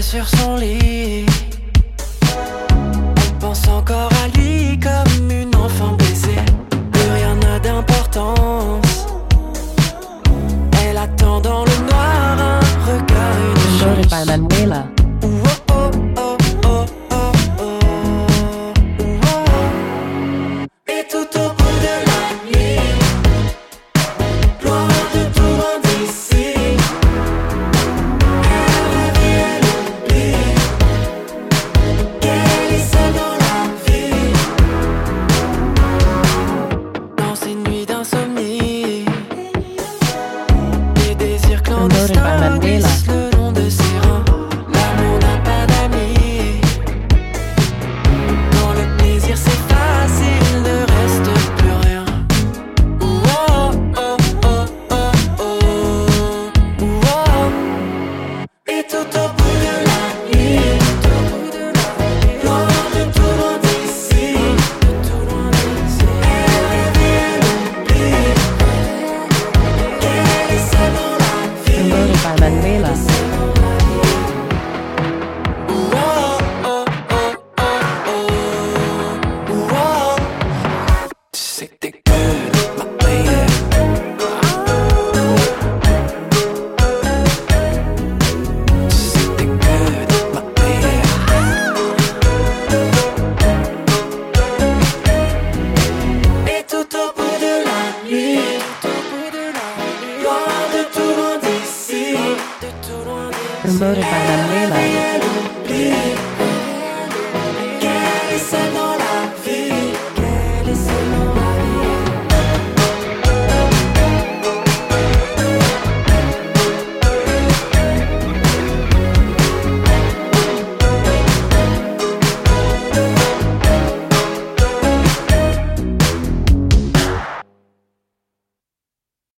sur son lit. Elle pense encore à lui comme une enfant blessée. Plus rien n'a d'importance. Elle attend dans le noir un regard, une Promoted chance. by Manuela. Et tout au bout de la nuit, loin de tout, loin d'ici, elle revient, elle oublie qu'elle est seule dans la vie. Dans ces nuits d'insomnie, des désirs clandestins glissent le long de ses reins. L'amour n'a pas d'amis. Quand le plaisir s'efface, il ne reste plus rien. Oh, oh, oh, oh, oh, oh. Et tout au bout de la nuit, loin de tout, loin d'ici, elle revient, elle oublie qu'elle est seule dans la vie. Promoted by Manuela. Tu sais que t'es good, ma baby. Tu sais que t'es good, ma baby. Et tout au bout de la nuit, loin de tout, loin d'ici, Promoted by Manuela. elle oublie